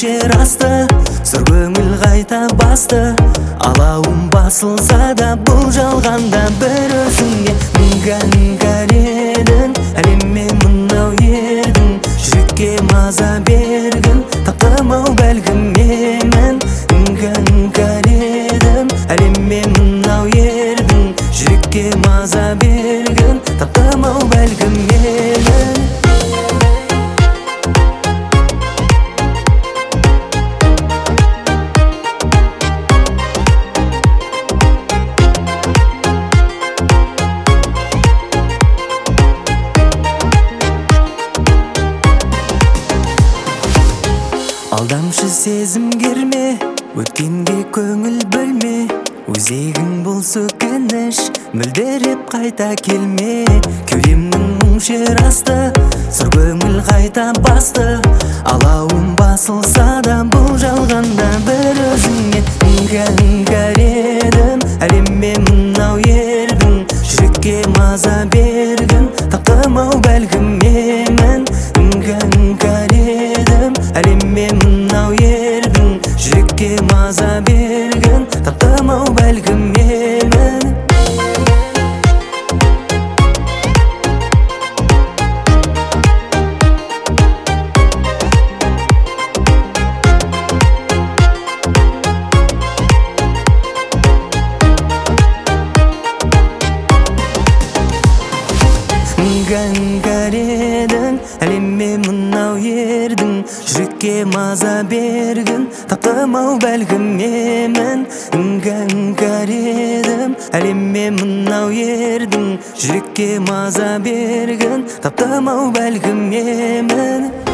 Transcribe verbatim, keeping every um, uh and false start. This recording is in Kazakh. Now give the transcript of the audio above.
шер асты, зор көңіл қайта басты. Алауым басылса да бұл жалғанда бір өзіңе іңгәр едің. Әлемме мынау ердің, жүрекке маза бергін. Таптым-ау бәлкім мен іңгәр едім. Әлемме мынау ердің, жүрекке маза бергін. Таптым-ау бәлкім мен. Алдамшы сезім керме, өткенге көңіл бөлме. Өзегің болсы өкініш, мүлдереп қайта келме. Кеудемнің мұң шер асты, зор көңіл қайта басты. Алауым басылса да бұл жалғанда бір өзіңе іңгәр едім. Әлемме мынау ердің, жүрекке маза бергін. Таптым-ау бәлкім мен іңгәр едім. Әлемме мынау ердің, жүрекке маза бергін. Таптым-ау бәлкім мен. Іңгәр едің, әлемме мынау ердің, жүрекке маза бергін. Таптым-ау бәлкім мен іңгәр едім. Әлемме мынау ердің, жүрекке маза бергін. Таптым-ау бәлкім мен.